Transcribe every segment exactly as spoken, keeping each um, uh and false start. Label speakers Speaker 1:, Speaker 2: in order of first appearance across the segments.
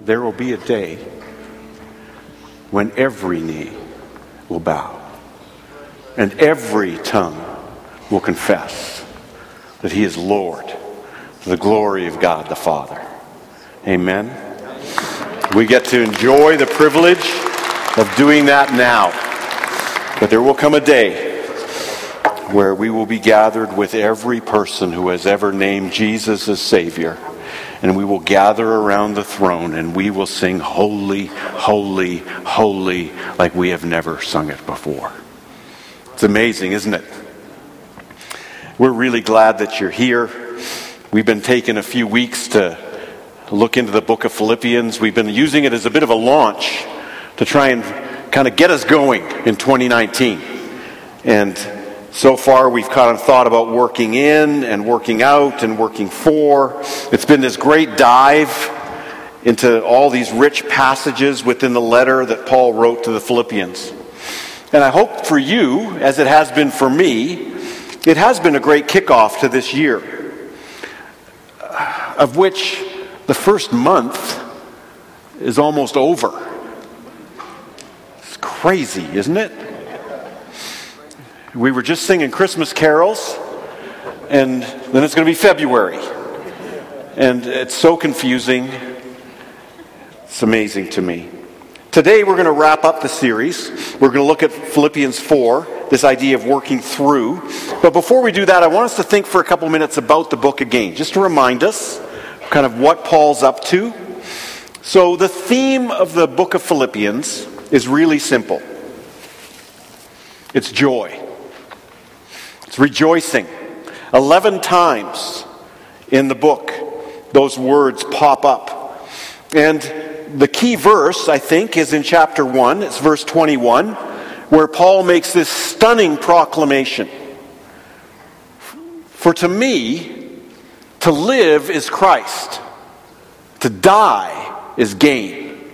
Speaker 1: there will be a day when every knee will bow and every tongue will confess that he is Lord, to the glory of God the Father. Amen. We get to enjoy the privilege of doing that now. But there will come a day where we will be gathered with every person who has ever named Jesus as Savior. And we will gather around the throne and we will sing holy, holy, holy like we have never sung it before. It's amazing, isn't it? We're really glad that you're here. We've been taking a few weeks to look into the book of Philippians. We've been using it as a bit of a launch to try and kind of get us going in twenty nineteen. And so far we've kind of thought about working in and working out and working for. It's been this great dive into all these rich passages within the letter that Paul wrote to the Philippians. And I hope for you, as it has been for me, it has been a great kickoff to this year, of which the first month is almost over. It's crazy, isn't it? We were just singing Christmas carols, and then it's going to be February. And it's so confusing. It's amazing to me. Today we're going to wrap up the series. We're going to look at Philippians four, this idea of working through. But before we do that, I want us to think for a couple minutes about the book again, just to remind us kind of what Paul's up to. So the theme of the book of Philippians is really simple. It's joy. It's rejoicing. Eleven times in the book, those words pop up. And the key verse, I think, is in chapter one. It's verse twenty-one, where Paul makes this stunning proclamation. For to me, to live is Christ. To die is gain.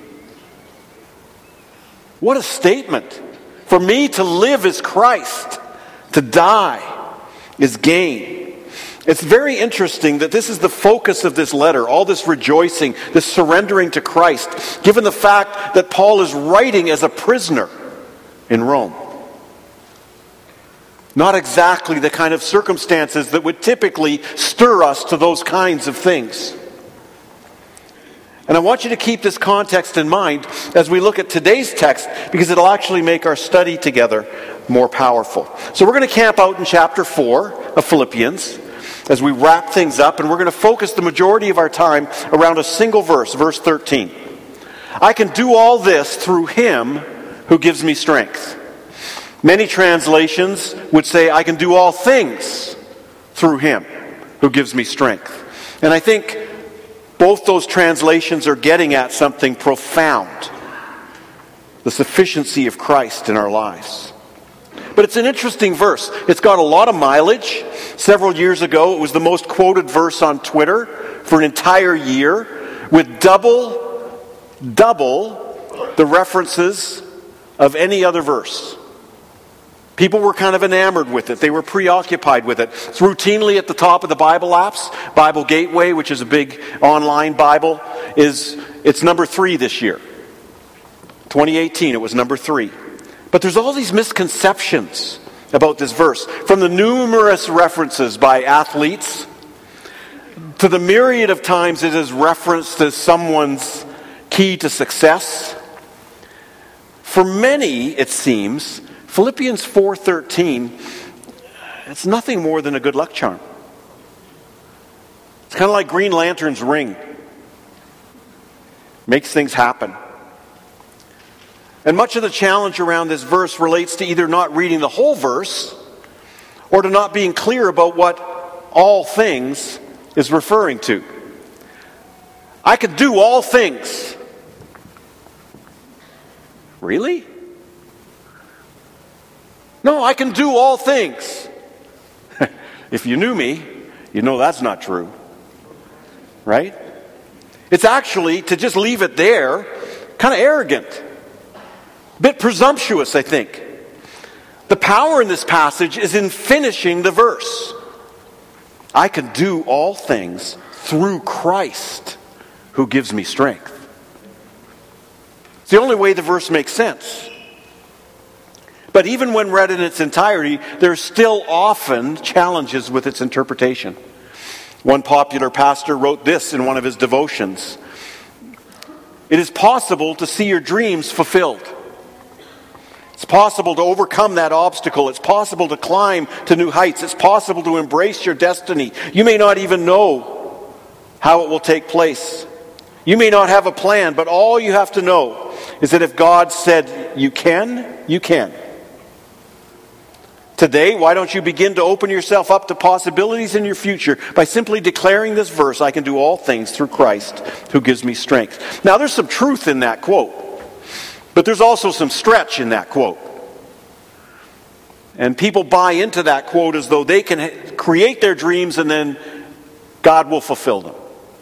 Speaker 1: What a statement. For me, to live is Christ. To die is gain. It's very interesting that this is the focus of this letter, all this rejoicing, this surrendering to Christ, given the fact that Paul is writing as a prisoner in Rome. Not exactly the kind of circumstances that would typically stir us to those kinds of things. And I want you to keep this context in mind as we look at today's text, because it'll actually make our study together more powerful. So we're going to camp out in chapter four of Philippians as we wrap things up, and we're going to focus the majority of our time around a single verse, verse thirteen. I can do all this through him who gives me strength. Many translations would say, I can do all things through him who gives me strength. And I think both those translations are getting at something profound. The sufficiency of Christ in our lives. But it's an interesting verse. It's got a lot of mileage. Several years ago, it was the most quoted verse on Twitter for an entire year, with double, double the references of any other verse. People were kind of enamored with it. They were preoccupied with it. It's routinely at the top of the Bible apps. Bible Gateway, which is a big online Bible, is it's number three this year. twenty eighteen, it was number three. But there's all these misconceptions about this verse. From the numerous references by athletes, to the myriad of times it is referenced as someone's key to success. For many, it seems, Philippians four thirteen, it's nothing more than a good luck charm. It's kind of like Green Lantern's ring. Makes things happen. And much of the challenge around this verse relates to either not reading the whole verse or to not being clear about what all things is referring to. I can do all things. Really? No, I can do all things. If you knew me, you know that's not true. Right? It's actually, to just leave it there, kind of arrogant. A bit presumptuous, I think. The power in this passage is in finishing the verse. I can do all things through Christ who gives me strength. It's the only way the verse makes sense. But even when read in its entirety, there's still often challenges with its interpretation. One popular pastor wrote this in one of his devotions. It is possible to see your dreams fulfilled. It's possible to overcome that obstacle. It's possible to climb to new heights. It's possible to embrace your destiny. You may not even know how it will take place. You may not have a plan, but all you have to know is that if God said you can, you can. Today, why don't you begin to open yourself up to possibilities in your future by simply declaring this verse, I can do all things through Christ who gives me strength. Now, there's some truth in that quote. But there's also some stretch in that quote. And people buy into that quote as though they can create their dreams and then God will fulfill them.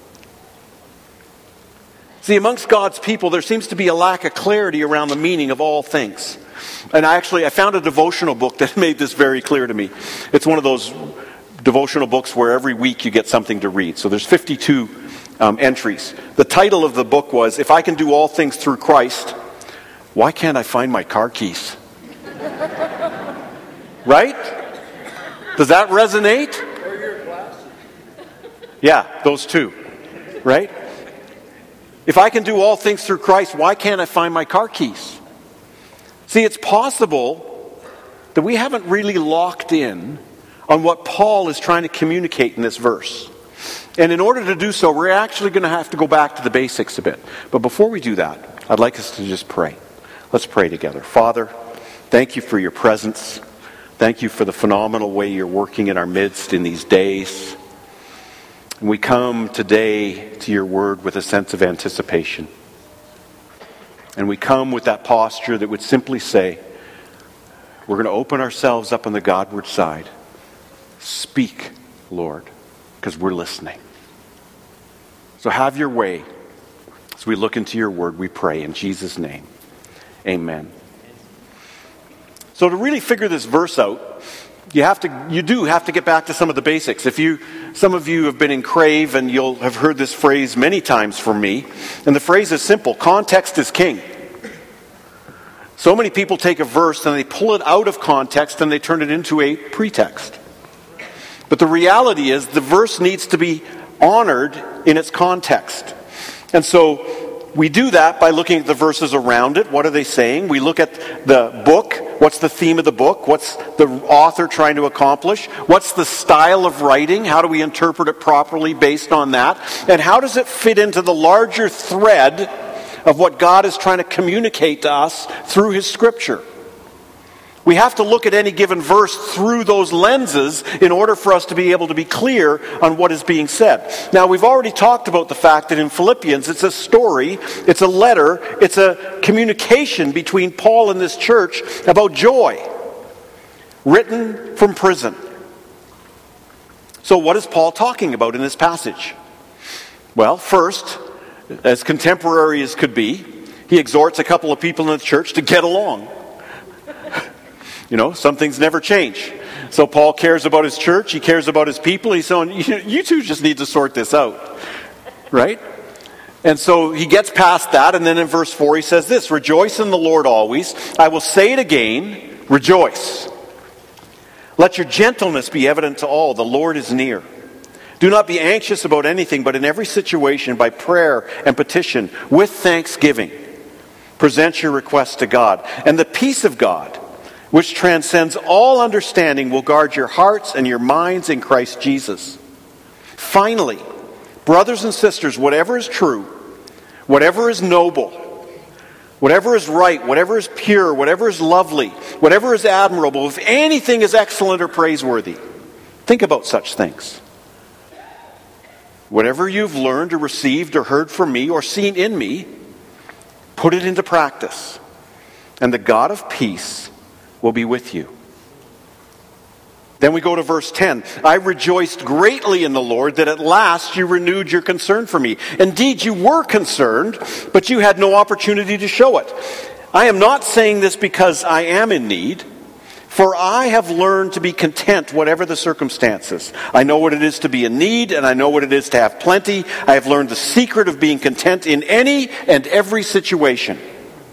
Speaker 1: See, amongst God's people, there seems to be a lack of clarity around the meaning of all things. And I actually, I found a devotional book that made this very clear to me. It's one of those devotional books where every week you get something to read. So there's fifty-two um, entries. The title of the book was, If I Can Do All Things Through Christ, Why Can't I Find My Car Keys? Right? Does that resonate?
Speaker 2: Or your glasses.
Speaker 1: Yeah, those two. Right? If I can do all things through Christ, why can't I find my car keys? See, it's possible that we haven't really locked in on what Paul is trying to communicate in this verse. And in order to do so, we're actually going to have to go back to the basics a bit. But before we do that, I'd like us to just pray. Let's pray together. Father, thank you for your presence. Thank you for the phenomenal way you're working in our midst in these days. And we come today to your word with a sense of anticipation. And we come with that posture that would simply say, we're going to open ourselves up on the Godward side. Speak, Lord, because we're listening. So have your way as we look into your word, we pray in Jesus' name. Amen. So to really figure this verse out, you have to, you do have to get back to some of the basics. If you, some of you have been in Crave and you'll have heard this phrase many times from me. And the phrase is simple: context is king. So many people take a verse and they pull it out of context and they turn it into a pretext. But the reality is the verse needs to be honored in its context. And so we do that by looking at the verses around it. What are they saying? We look at the book. What's the theme of the book? What's the author trying to accomplish? What's the style of writing? How do we interpret it properly based on that? And how does it fit into the larger thread of what God is trying to communicate to us through His Scripture? We have to look at any given verse through those lenses in order for us to be able to be clear on what is being said. Now, we've already talked about the fact that in Philippians, it's a story, it's a letter, it's a communication between Paul and this church about joy, written from prison. So what is Paul talking about in this passage? Well, first, as contemporary as could be, he exhorts a couple of people in the church to get along. You know, some things never change. So Paul cares about his church. He cares about his people. He's saying, you two just need to sort this out. Right? And so he gets past that. And then in verse four he says this: rejoice in the Lord always. I will say it again, rejoice. Let your gentleness be evident to all. The Lord is near. Do not be anxious about anything, but in every situation, by prayer and petition, with thanksgiving, present your requests to God. And the peace of God, which transcends all understanding, will guard your hearts and your minds in Christ Jesus. Finally, brothers and sisters, whatever is true, whatever is noble, whatever is right, whatever is pure, whatever is lovely, whatever is admirable, if anything is excellent or praiseworthy, think about such things. Whatever you've learned or received or heard from me or seen in me, put it into practice, and the God of peace will be with you. Then we go to verse ten. I rejoiced greatly in the Lord that at last you renewed your concern for me. Indeed, you were concerned, but you had no opportunity to show it. I am not saying this because I am in need, for I have learned to be content whatever the circumstances. I know what it is to be in need, and I know what it is to have plenty. I have learned the secret of being content in any and every situation.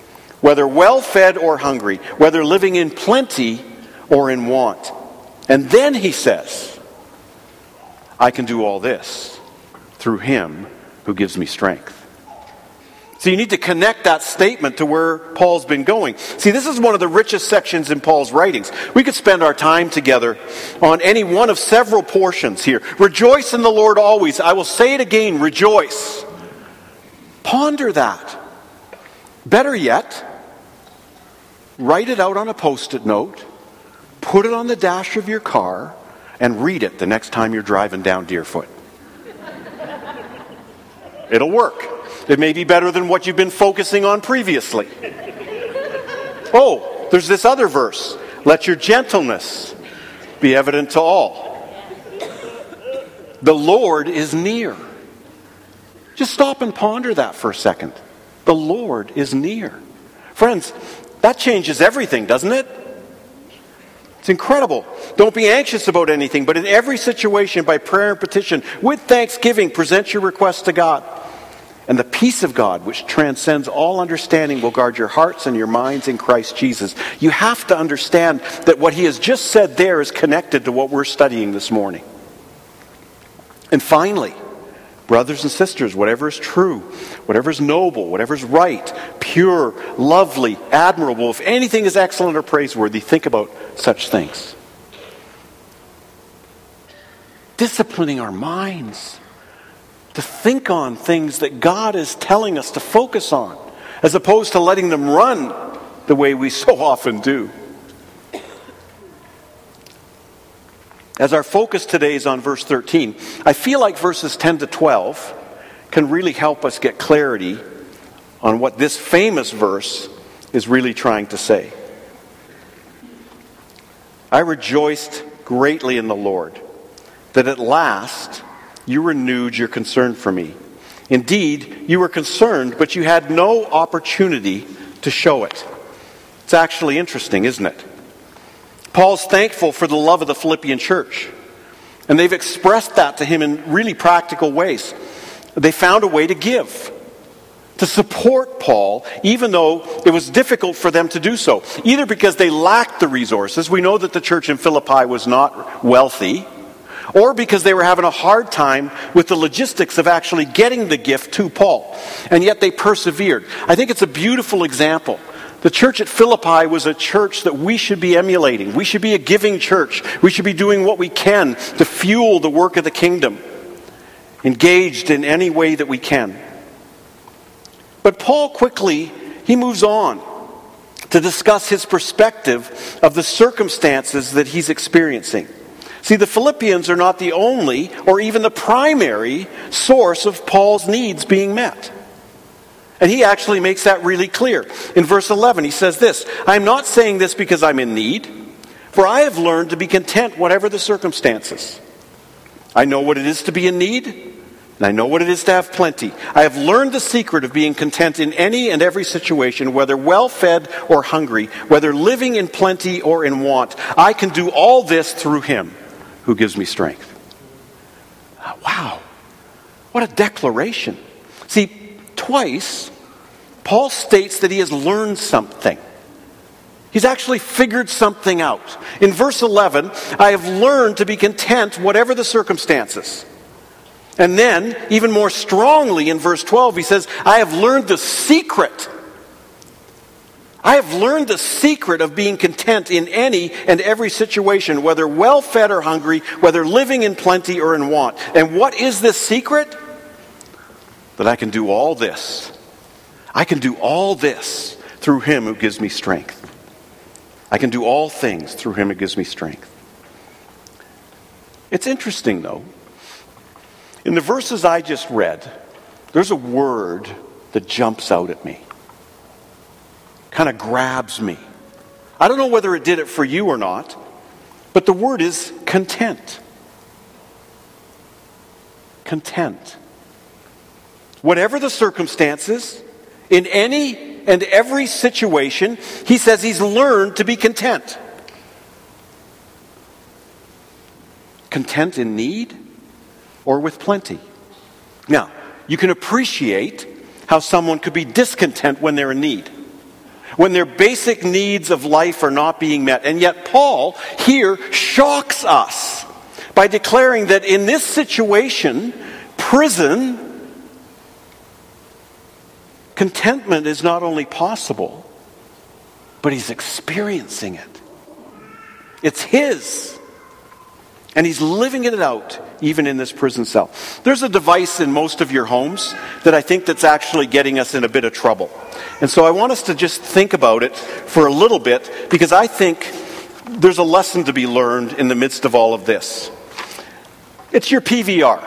Speaker 1: whether well-fed or hungry, whether living in plenty or in want. And then he says, I can do all this through him who gives me strength. So you need to connect that statement to where Paul's been going. See, this is one of the richest sections in Paul's writings. We could spend our time together on any one of several portions here. Rejoice in the Lord always. I will say it again, rejoice. Ponder that. Better yet, write it out on a post-it note, put it on the dash of your car, and read it the next time you're driving down Deerfoot. It'll work. It may be better than what you've been focusing on previously. Oh, there's this other verse. Let your gentleness be evident to all. The Lord is near. Just stop and ponder that for a second. The Lord is near. Friends, that changes everything, doesn't it? It's incredible. Don't be anxious about anything, but in every situation, by prayer and petition, with thanksgiving, present your requests to God. And the peace of God, which transcends all understanding, will guard your hearts and your minds in Christ Jesus. You have to understand that what he has just said there is connected to what we're studying this morning. And finally, brothers and sisters, whatever is true, whatever is noble, whatever is right, pure, lovely, admirable, if anything is excellent or praiseworthy, think about such things. Disciplining our minds to think on things that God is telling us to focus on, as opposed to letting them run the way we so often do. As our focus today is on verse thirteen, I feel like verses ten to twelve can really help us get clarity on what this famous verse is really trying to say. I rejoiced greatly in the Lord, that at last you renewed your concern for me. Indeed, you were concerned, but you had no opportunity to show it. It's actually interesting, isn't it? Paul's thankful for the love of the Philippian church. And they've expressed that to him in really practical ways. They found a way to give, to support Paul, even though it was difficult for them to do so. Either because they lacked the resources. We know that the church in Philippi was not wealthy. Or because they were having a hard time with the logistics of actually getting the gift to Paul. And yet they persevered. I think it's a beautiful example. The church at Philippi was a church that we should be emulating. We should be a giving church. We should be doing what we can to fuel the work of the kingdom. Engaged in any way that we can. But Paul quickly, he moves on to discuss his perspective of the circumstances that he's experiencing. See, the Philippians are not the only or even the primary source of Paul's needs being met. And he actually makes that really clear. In verse eleven, he says this, I am not saying this because I'm in need, for I have learned to be content whatever the circumstances. I know what it is to be in need, and I know what it is to have plenty. I have learned the secret of being content in any and every situation, whether well-fed or hungry, whether living in plenty or in want. I can do all this through him who gives me strength. Wow. What a declaration. See, twice, Paul states that he has learned something. He's actually figured something out. In verse eleven, I have learned to be content whatever the circumstances. And then, even more strongly in verse twelve, he says, I have learned the secret. I have learned the secret of being content in any and every situation, whether well-fed or hungry, whether living in plenty or in want. And what is this secret? That I can do all this. I can do all this through him who gives me strength. I can do all things through him who gives me strength. It's interesting, though. In the verses I just read, there's a word that jumps out at me. Kind of grabs me. I don't know whether it did it for you or not, but the word is content. Content. Whatever the circumstances, in any and every situation, he says he's learned to be content. Content in need or with plenty. Now, you can appreciate how someone could be discontent when they're in need. when their basic needs of life are not being met. And yet Paul here shocks us by declaring that in this situation, prison, contentment is not only possible, but he's experiencing it. It's his. And he's living it out even in this prison cell. There's a device in most of your homes that I think that's actually getting us in a bit of trouble. And so I want us to just think about it for a little bit, because I think there's a lesson to be learned in the midst of all of this. It's your P V R.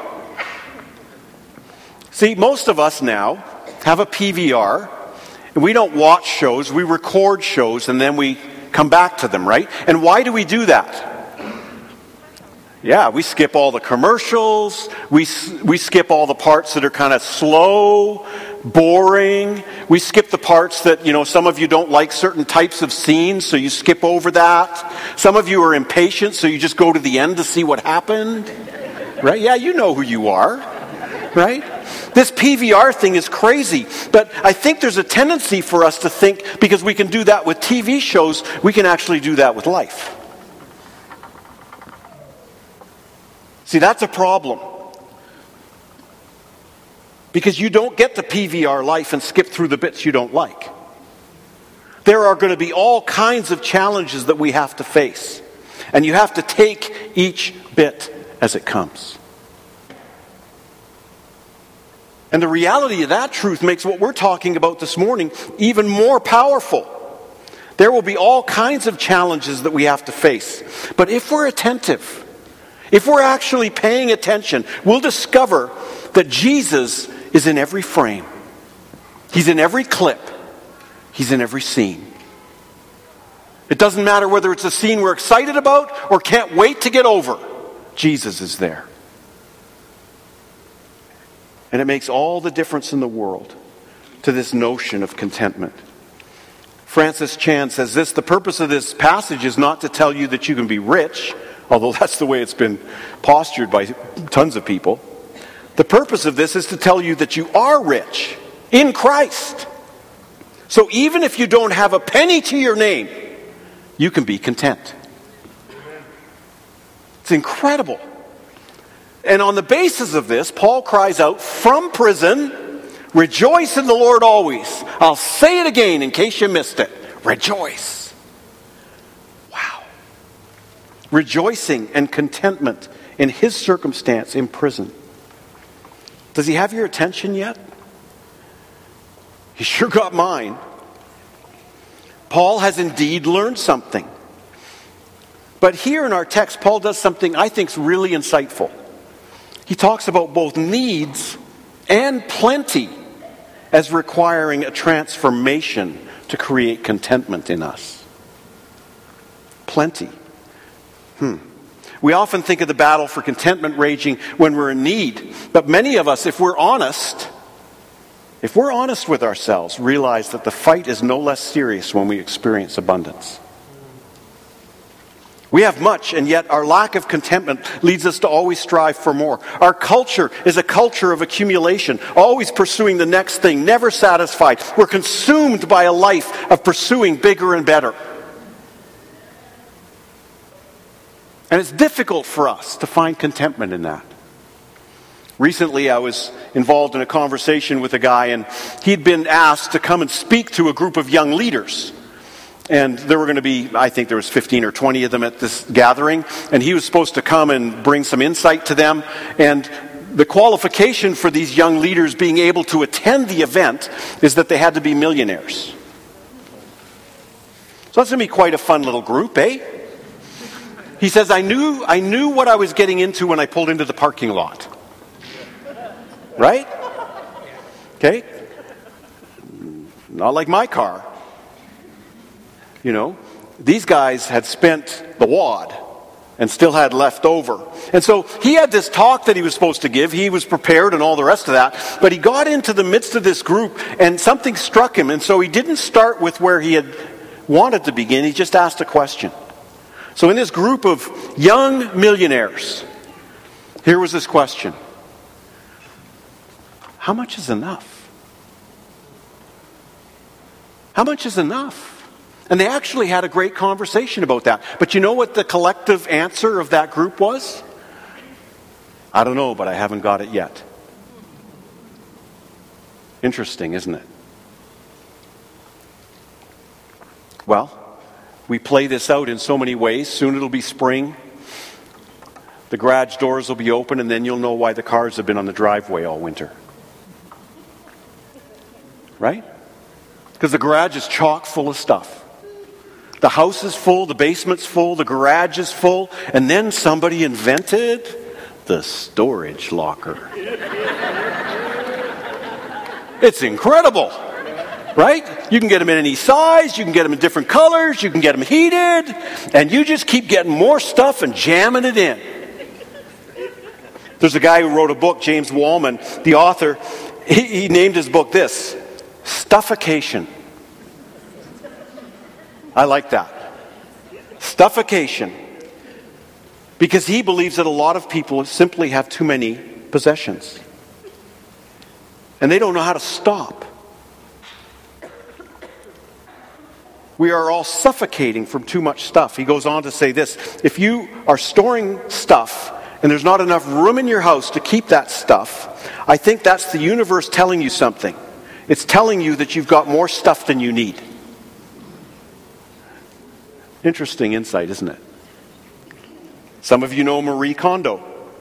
Speaker 1: See, most of us now have a P V R, and we don't watch shows, we record shows, and then we come back to them, right? And why do we do that? Yeah, we skip all the commercials, we we skip all the parts that are kind of slow, boring, we skip the parts that, you know, some of you don't like certain types of scenes, so you skip over that. Some of you are impatient, so you just go to the end to see what happened, right? Yeah, you know who you are, right? This P V R thing is crazy, but I think there's a tendency for us to think because we can do that with T V shows, we can actually do that with life. See, that's a problem. Because you don't get the P V R life and skip through the bits you don't like. There are going to be all kinds of challenges that we have to face. And you have to take each bit as it comes. And the reality of that truth makes what we're talking about this morning even more powerful. There will be all kinds of challenges that we have to face. But if we're attentive, if we're actually paying attention, we'll discover that Jesus is in every frame. He's in every clip. He's in every scene. It doesn't matter whether it's a scene we're excited about or can't wait to get over. Jesus is there. And it makes all the difference in the world to this notion of contentment. Francis Chan says this: the purpose of this passage is not to tell you that you can be rich, although that's the way it's been postured by tons of people. The purpose of this is to tell you that you are rich in Christ. So even if you don't have a penny to your name, you can be content. It's incredible. And on the basis of this, Paul cries out from prison, rejoice in the Lord always. I'll say it again in case you missed it. Rejoice. Wow. Rejoicing and contentment in his circumstance in prison. Does he have your attention yet? He sure got mine. Paul has indeed learned something. But here in our text, Paul does something I think is really insightful. He talks about both needs and plenty as requiring a transformation to create contentment in us. Plenty. Hmm. We often think of the battle for contentment raging when we're in need. But many of us, if we're honest, if we're honest with ourselves, realize that the fight is no less serious when we experience abundance. We have much, and yet our lack of contentment leads us to always strive for more. Our culture is a culture of accumulation, always pursuing the next thing, never satisfied. We're consumed by a life of pursuing bigger and better. And it's difficult for us to find contentment in that. Recently, I was involved in a conversation with a guy, and he'd been asked to come and speak to a group of young leaders. And there were going to be, I think there was fifteen or twenty of them at this gathering. And he was supposed to come and bring some insight to them. And the qualification for these young leaders being able to attend the event is that they had to be millionaires. So that's going to be quite a fun little group, eh? He says, I knew, I knew what I was getting into when I pulled into the parking lot. Right? Okay? Not like my car. You know, these guys had spent the wad and still had left over. And so he had this talk that he was supposed to give. He was prepared and all the rest of that. But he got into the midst of this group and something struck him. And so he didn't start with where he had wanted to begin. He just asked a question. So in this group of young millionaires, here was this question. How much is enough? How much is enough? And they actually had a great conversation about that. But you know what the collective answer of that group was? I don't know, but I haven't got it yet. Interesting, isn't it? Well, we play this out in so many ways. Soon it'll be spring. The garage doors will be open, and then you'll know why the cars have been on the driveway all winter. Right? Because the garage is chock full of stuff. The house is full, the basement's full, the garage is full, and then somebody invented the storage locker. It's incredible, right? You can get them in any size, you can get them in different colors, you can get them heated, and you just keep getting more stuff and jamming it in. There's a guy who wrote a book, James Wallman, the author, he, he named his book this, Stuffication. I like that. Stuffication. Because he believes that a lot of people simply have too many possessions. And they don't know how to stop. We are all suffocating from too much stuff. He goes on to say this. If you are storing stuff and there's not enough room in your house to keep that stuff, I think that's the universe telling you something. It's telling you that you've got more stuff than you need. Interesting insight, isn't it? Some of you know Marie Kondo.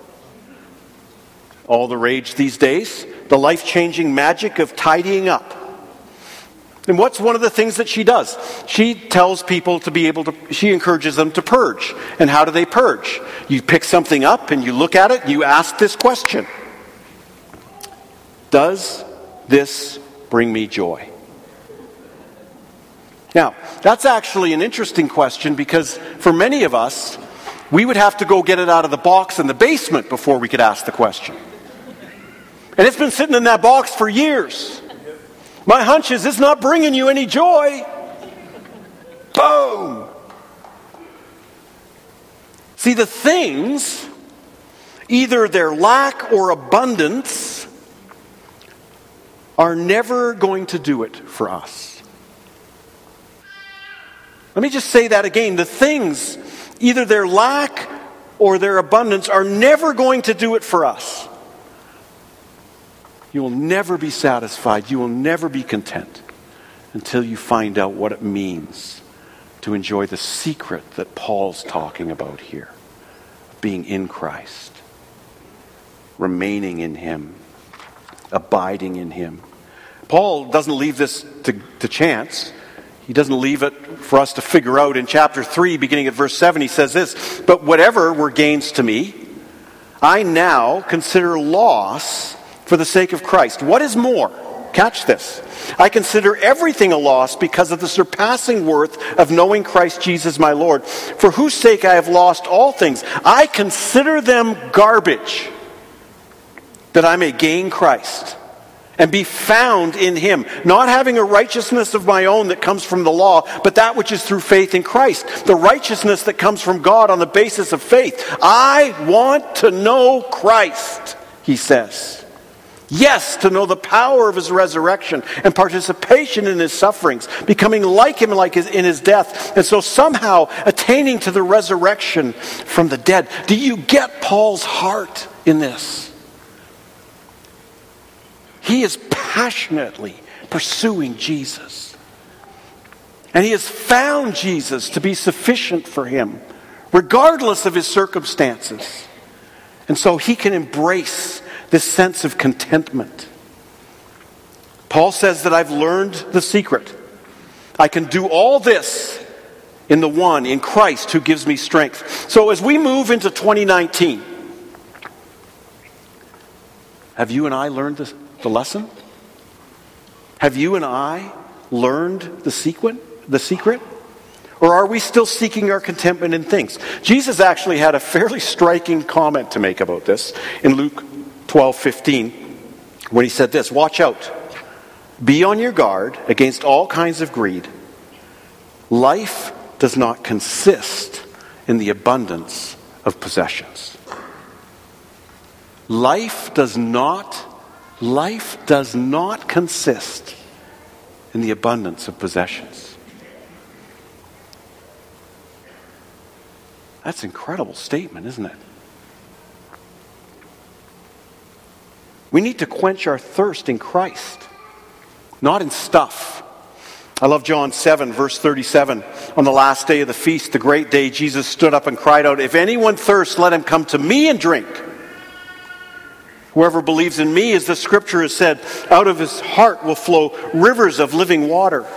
Speaker 1: All the rage these days. The life-changing magic of tidying up. And what's one of the things that she does? She tells people to be able to, she encourages them to purge. And how do they purge? You pick something up and you look at it and you ask this question. Does this bring me joy? Now, that's actually an interesting question because for many of us, we would have to go get it out of the box in the basement before we could ask the question. And it's been sitting in that box for years. My hunch is it's not bringing you any joy. Boom! See, the things, either their lack or abundance, are never going to do it for us. Let me just say that again. The things, either their lack or their abundance, are never going to do it for us. You will never be satisfied. You will never be content until you find out what it means to enjoy the secret that Paul's talking about here. Being in Christ. Remaining in Him. Abiding in Him. Paul doesn't leave this to, to chance. He doesn't leave it for us to figure out. In chapter three, beginning at verse seven, he says this, "But whatever were gains to me, I now consider loss for the sake of Christ." What is more? Catch this. "I consider everything a loss because of the surpassing worth of knowing Christ Jesus my Lord, for whose sake I have lost all things. I consider them garbage, that I may gain Christ and be found in Him, not having a righteousness of my own that comes from the law, but that which is through faith in Christ, the righteousness that comes from God on the basis of faith. I want to know Christ," he says. "Yes, to know the power of His resurrection and participation in His sufferings, becoming like Him like his, in His death, and so somehow attaining to the resurrection from the dead." Do you get Paul's heart in this? He is passionately pursuing Jesus. And he has found Jesus to be sufficient for him, regardless of his circumstances. And so he can embrace this sense of contentment. Paul says that I've learned the secret. I can do all this in the one, in Christ, who gives me strength. So as we move into twenty nineteen, have you and I learned the, the lesson? Have you and I learned the secret? The secret? Or are we still seeking our contentment in things? Jesus actually had a fairly striking comment to make about this in Luke twelve fifteen, when he said this, "Watch out. Be on your guard against all kinds of greed. Life does not consist in the abundance of possessions." Life does not, life does not consist in the abundance of possessions. That's an incredible statement, isn't it? We need to quench our thirst in Christ, not in stuff. I love John seven, verse thirty-seven. On the last day of the feast, the great day, Jesus stood up and cried out, "If anyone thirsts, let him come to me and drink. Whoever believes in me, as the scripture has said, out of his heart will flow rivers of living water."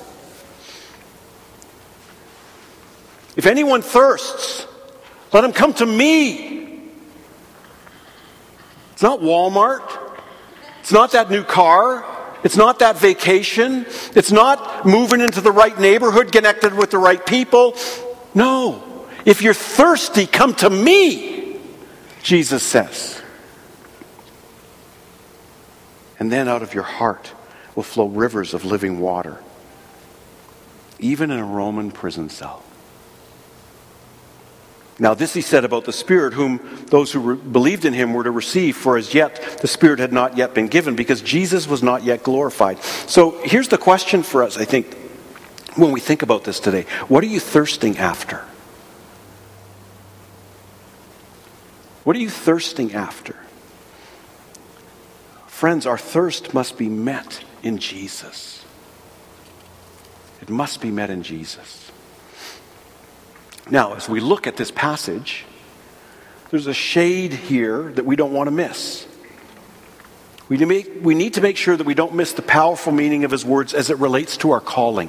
Speaker 1: If anyone thirsts, let him come to me. It's not Walmart. It's not that new car. It's not that vacation. It's not moving into the right neighborhood, connected with the right people. No. If you're thirsty, come to me, Jesus says. And then out of your heart will flow rivers of living water, even in a Roman prison cell. Now this he said about the Spirit, whom those who re- believed in him were to receive, for as yet the Spirit had not yet been given, because Jesus was not yet glorified. So here's the question for us, I think, when we think about this today. What are you thirsting after? What are you thirsting after? Friends, our thirst must be met in Jesus. It must be met in Jesus. Now, as we look at this passage, there's a shade here that we don't want to miss. We need to make sure that we don't miss the powerful meaning of his words as it relates to our calling.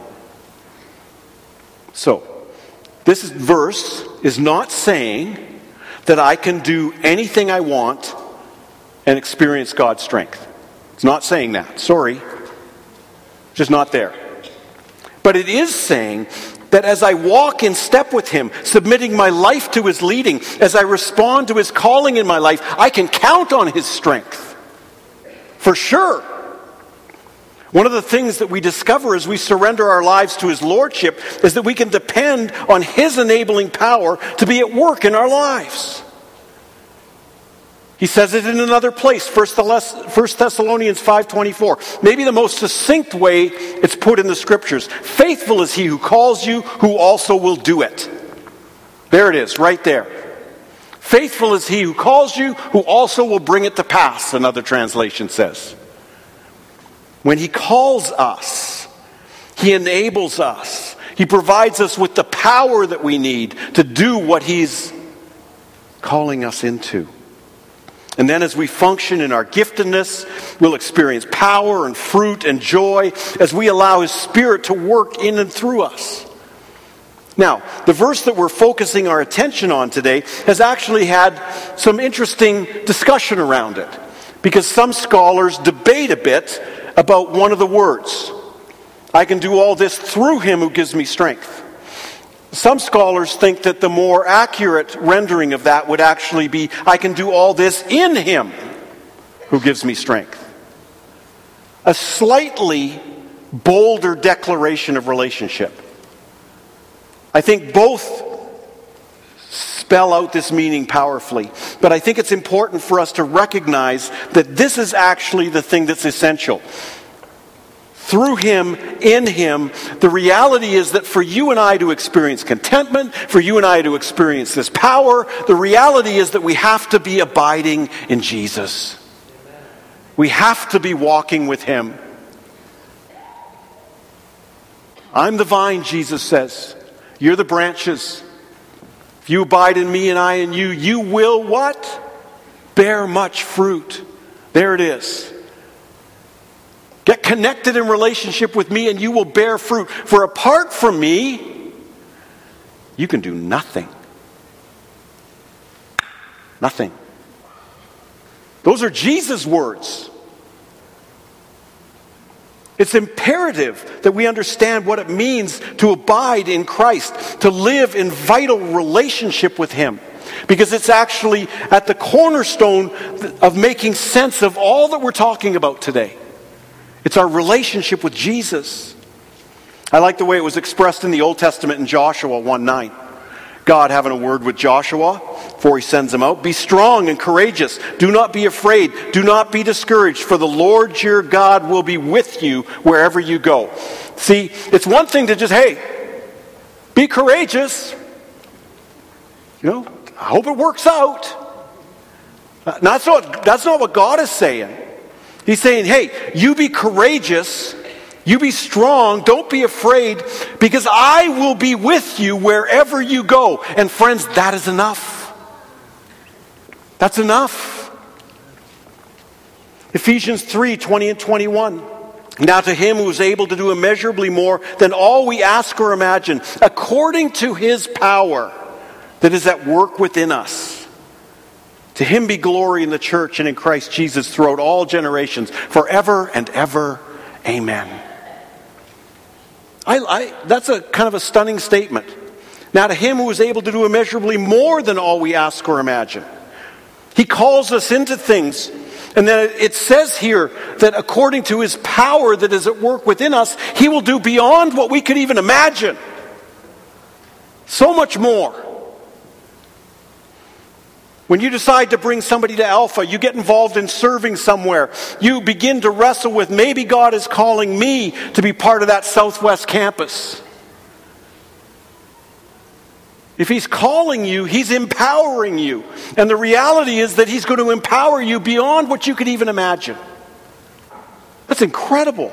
Speaker 1: So, this verse is not saying that I can do anything I want and experience God's strength. It's not saying that. Sorry. Just not there. But it is saying that as I walk in step with him, submitting my life to his leading, as I respond to his calling in my life, I can count on his strength. For sure. One of the things that we discover as we surrender our lives to his lordship is that we can depend on his enabling power to be at work in our lives. He says it in another place, First Thessalonians five twenty-four. Maybe the most succinct way it's put in the scriptures. Faithful is he who calls you, who also will do it. There it is, right there. Faithful is he who calls you, who also will bring it to pass, another translation says. When he calls us, he enables us. He provides us with the power that we need to do what he's calling us into. And then as we function in our giftedness, we'll experience power and fruit and joy as we allow his Spirit to work in and through us. Now, the verse that we're focusing our attention on today has actually had some interesting discussion around it, because some scholars debate a bit about one of the words. I can do all this through him who gives me strength. Some scholars think that the more accurate rendering of that would actually be, I can do all this in him who gives me strength. A slightly bolder declaration of relationship. I think both spell out this meaning powerfully, but I think it's important for us to recognize that this is actually the thing that's essential. Through him, in him, the reality is that for you and I to experience contentment, for you and I to experience this power, the reality is that we have to be abiding in Jesus. We have to be walking with him. I'm the vine, Jesus says. You're the branches. If you abide in me and I in you, you will what? Bear much fruit. There it is. Get connected in relationship with me and you will bear fruit. For apart from me, you can do nothing. Nothing. Those are Jesus' words. It's imperative that we understand what it means to abide in Christ, to live in vital relationship with him. Because it's actually at the cornerstone of making sense of all that we're talking about today. It's our relationship with Jesus. I like the way it was expressed in the Old Testament in Joshua one nine. God having a word with Joshua before he sends him out. Be strong and courageous. Do not be afraid. Do not be discouraged, for the Lord your God will be with you wherever you go. See, it's one thing to just, hey, be courageous. You know, I hope it works out. That's not, that's not what God is saying. He's saying, hey, you be courageous, you be strong, don't be afraid, because I will be with you wherever you go. And friends, that is enough. That's enough. Ephesians three, twenty and twenty-one. Now to him who is able to do immeasurably more than all we ask or imagine, according to his power that is at work within us. To him be glory in the church and in Christ Jesus throughout all generations, forever and ever. Amen. I, I, that's a kind of a stunning statement. Now to him who is able to do immeasurably more than all we ask or imagine. He calls us into things. And then it says here that according to his power that is at work within us, he will do beyond what we could even imagine. So much more. When you decide to bring somebody to Alpha, you get involved in serving somewhere. You begin to wrestle with, maybe God is calling me to be part of that Southwest campus. If he's calling you, he's empowering you. And the reality is that he's going to empower you beyond what you could even imagine. That's incredible.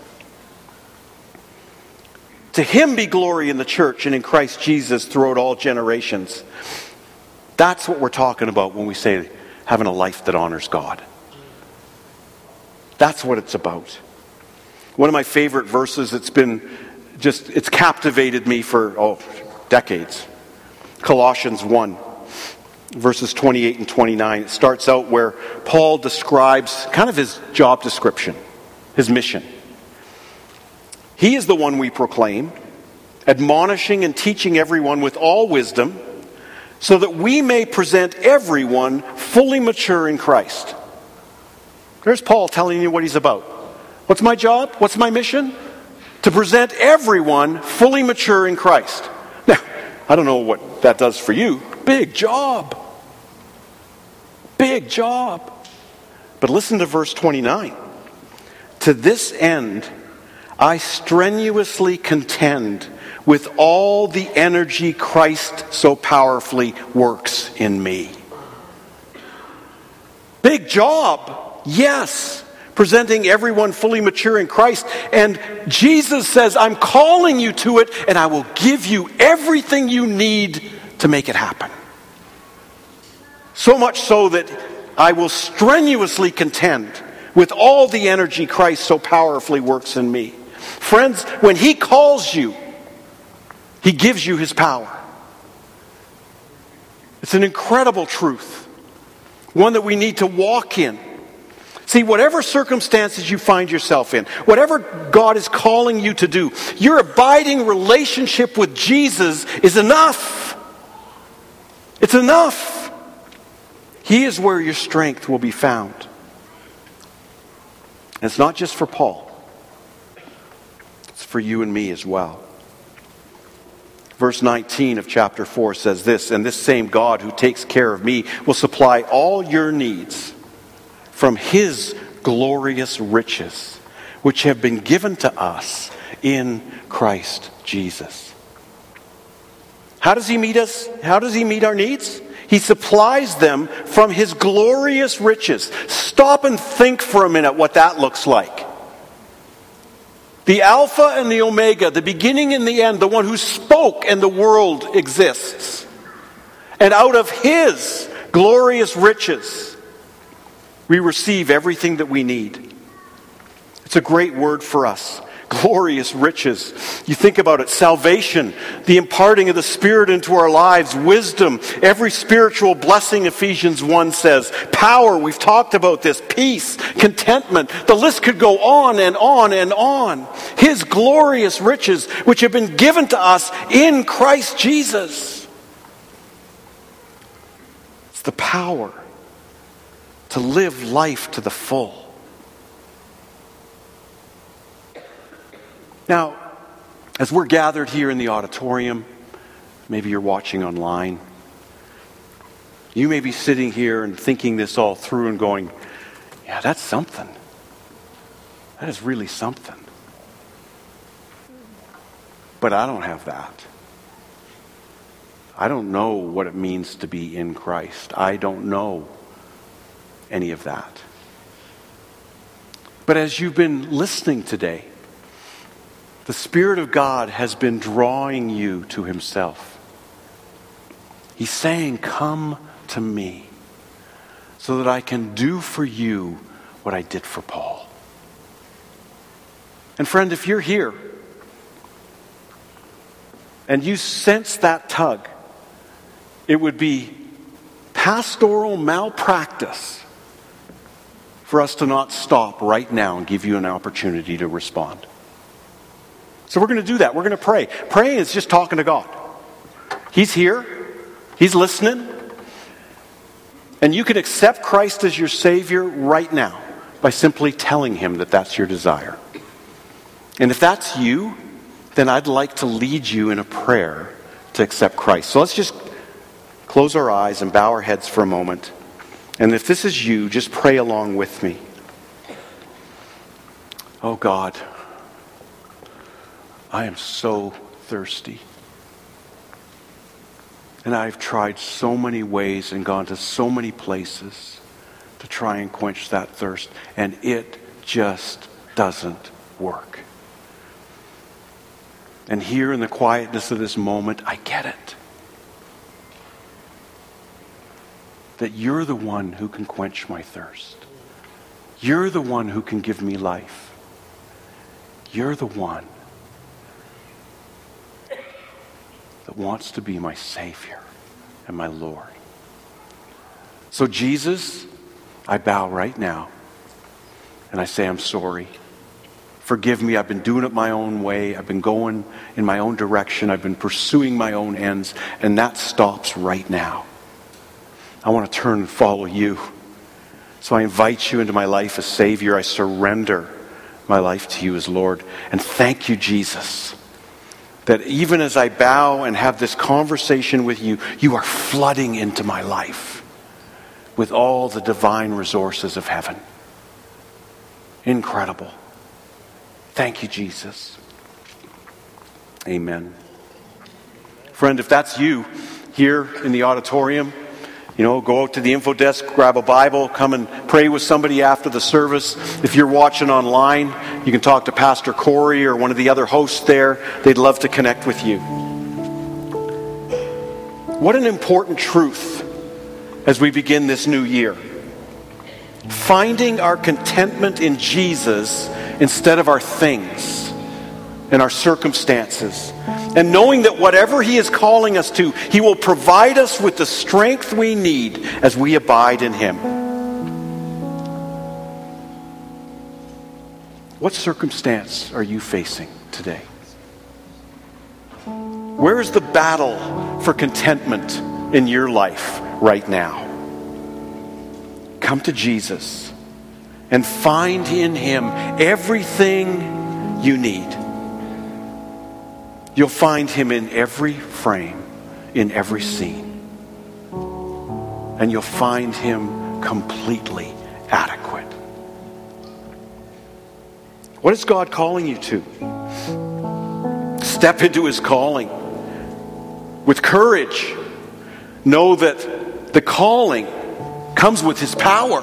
Speaker 1: To him be glory in the church and in Christ Jesus throughout all generations. That's what we're talking about when we say having a life that honors God. That's what it's about. One of my favorite verses, it's been just, it's captivated me for, oh, decades. Colossians one, verses twenty-eight and twenty-nine. It starts out where Paul describes kind of his job description, his mission. He is the one we proclaim, admonishing and teaching everyone with all wisdom, so that we may present everyone fully mature in Christ. There's Paul telling you what he's about. What's my job? What's my mission? To present everyone fully mature in Christ. Now, I don't know what that does for you. Big job. Big job. But listen to verse twenty-nine. To this end, I strenuously contend with all the energy Christ so powerfully works in me. Big job, yes. Presenting everyone fully mature in Christ. And Jesus says, I'm calling you to it, and I will give you everything you need to make it happen. So much so that I will strenuously contend with all the energy Christ so powerfully works in me. Friends, when he calls you, he gives you his power. It's an incredible truth. One that we need to walk in. See, whatever circumstances you find yourself in, whatever God is calling you to do, your abiding relationship with Jesus is enough. It's enough. He is where your strength will be found. And it's not just for Paul. It's for you and me as well. Verse nineteen of chapter four says this, and this same God who takes care of me will supply all your needs from his glorious riches, which have been given to us in Christ Jesus. How does he meet us? How does he meet our needs? He supplies them from his glorious riches. Stop and think for a minute what that looks like. The Alpha and the Omega, the beginning and the end, the one who spoke and the world exists. And out of his glorious riches, we receive everything that we need. It's a great word for us. Glorious riches. You think about it, salvation, the imparting of the Spirit into our lives, wisdom, every spiritual blessing, Ephesians one says, power, we've talked about this, peace, contentment, the list could go on and on and on. His glorious riches, which have been given to us in Christ Jesus. It's the power to live life to the full. Now, as we're gathered here in the auditorium, Maybe you're watching online. You may be sitting here and thinking this all through and going, yeah, that's something. That is really something. But I don't have that. I don't know what it means to be in Christ. I don't know any of that. But as you've been listening today, the Spirit of God has been drawing you to Himself. He's saying, come to me so that I can do for you what I did for Paul. And friend, if you're here and you sense that tug, it would be pastoral malpractice for us to not stop right now and give you an opportunity to respond. So we're going to do that. We're going to pray. Praying is just talking to God. He's here. He's listening. And you can accept Christ as your Savior right now by simply telling Him that that's your desire. And if that's you, then I'd like to lead you in a prayer to accept Christ. So let's just close our eyes and bow our heads for a moment. And if this is you, just pray along with me. Oh God, I am so thirsty. And I've tried so many ways and gone to so many places to try and quench that thirst. And it just doesn't work. And here in the quietness of this moment, I get it. That you're the one who can quench my thirst. You're the one who can give me life. You're the one that wants to be my Savior and my Lord. So Jesus, I bow right now and I say I'm sorry. Forgive me, I've been doing it my own way. I've been going in my own direction. I've been pursuing my own ends, and that stops right now. I want to turn and follow you. So I invite you into my life as Savior. I surrender my life to you as Lord. And thank you, Jesus, that even as I bow and have this conversation with you, you are flooding into my life with all the divine resources of heaven. Incredible. Thank you, Jesus. Amen. Friend, if that's you here in the auditorium, you know, go out to the info desk, grab a Bible, come and pray with somebody after the service. If you're watching online, you can talk to Pastor Corey or one of the other hosts there. They'd love to connect with you. What an important truth as we begin this new year. Finding our contentment in Jesus instead of our things and our circumstances. And knowing that whatever He is calling us to, He will provide us with the strength we need as we abide in Him. What circumstance are you facing today? Where is the battle for contentment in your life right now? Come to Jesus and find in Him everything you need. You'll find Him in every frame, in every scene. And you'll find Him completely adequate. What is God calling you to? Step into His calling with courage. Know that the calling comes with His power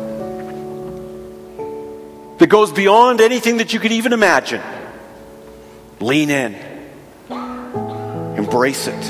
Speaker 1: that goes beyond anything that you could even imagine. Lean in. Embrace it.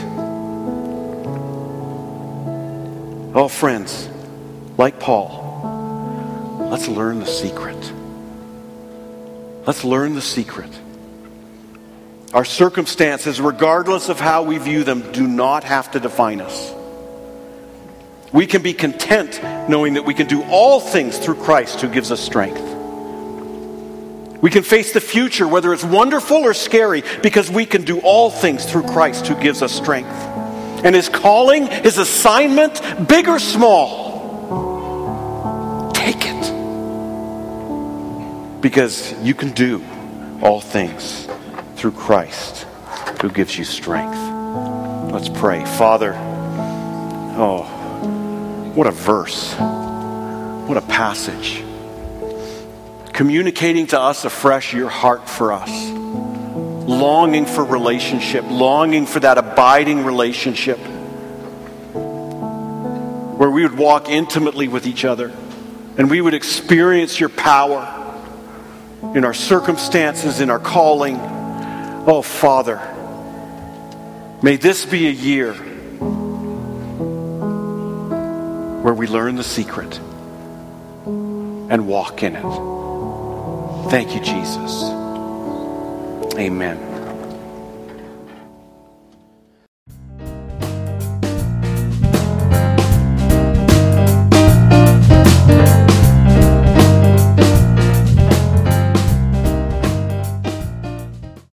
Speaker 1: Oh, friends, like Paul, let's learn the secret. Let's learn the secret. Our circumstances, regardless of how we view them, do not have to define us. We can be content knowing that we can do all things through Christ who gives us strength. We can face the future, whether it's wonderful or scary, because we can do all things through Christ who gives us strength. And His calling, His assignment, big or small, take it. Because you can do all things through Christ who gives you strength. Let's pray. Father, oh, what a verse. What a passage. Communicating to us afresh your heart for us. Longing for relationship. Longing for that abiding relationship. Where we would walk intimately with each other. And we would experience your power in our circumstances, in our calling. Oh, Father, may this be a year where we learn the secret and walk in it. Thank you, Jesus. Amen.